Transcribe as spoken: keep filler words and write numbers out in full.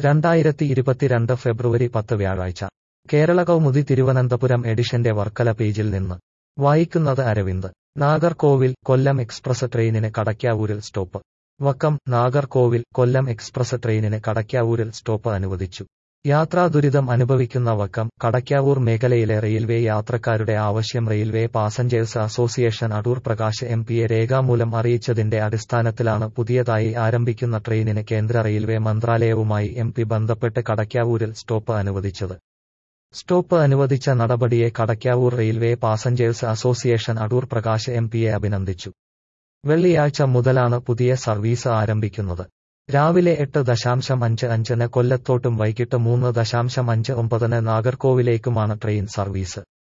രണ്ടായിരത്തി ഇരുപത്തിരണ്ട് ഫെബ്രുവരി പത്ത് വ്യാഴാഴ്ച കേരള കൗമുദി തിരുവനന്തപുരം എഡിഷന്റെ വർക്കല പേജിൽ നിന്ന് വായിക്കുന്നത് അരവിന്ദ്. നാഗർകോവിൽ കൊല്ലം എക്സ്പ്രസ് ട്രെയിനിന് കടയ്ക്കാവൂരിൽ സ്റ്റോപ്പ്. വക്കം. നാഗർകോവിൽ കൊല്ലം എക്സ്പ്രസ് ട്രെയിനിന് കടയ്ക്കാവൂരിൽ സ്റ്റോപ്പ് അനുവദിച്ചു. യാത്രാ ദുരിതം അനുഭവിക്കുന്ന വക്കം കടയ്ക്കാവൂർ മേഖലയിലെ റെയിൽവേ യാത്രക്കാരുടെ ആവശ്യം railway passengers association Adoor Prakash M പിയെ രേഖാമൂലം അറിയിച്ചതിന്റെ അടിസ്ഥാനത്തിലാണ് പുതിയതായി ആരംഭിക്കുന്ന ട്രെയിനിന് കേന്ദ്ര റെയിൽവേ മന്ത്രാലയവുമായി എം പി ബന്ധപ്പെട്ട് കടയ്ക്കാവൂരിൽ സ്റ്റോപ്പ് അനുവദിച്ചത്. സ്റ്റോപ്പ് അനുവദിച്ച നടപടിയെ Kadakkavoor railway passengers association Adoor Prakash M പിയെ അഭിനന്ദിച്ചു. വെള്ളിയാഴ്ച മുതലാണ് പുതിയ സർവീസ് ആരംഭിക്കുന്നത്. രാവിലെ എട്ട് ദശാംശം അഞ്ച് അഞ്ചിന് കൊല്ലത്തോട്ടും വൈകിട്ട് മൂന്ന് ദശാംശം അഞ്ച് ഒമ്പതിന് നാഗർകോവിലേക്കുമാണ് ട്രെയിൻ സർവീസ്.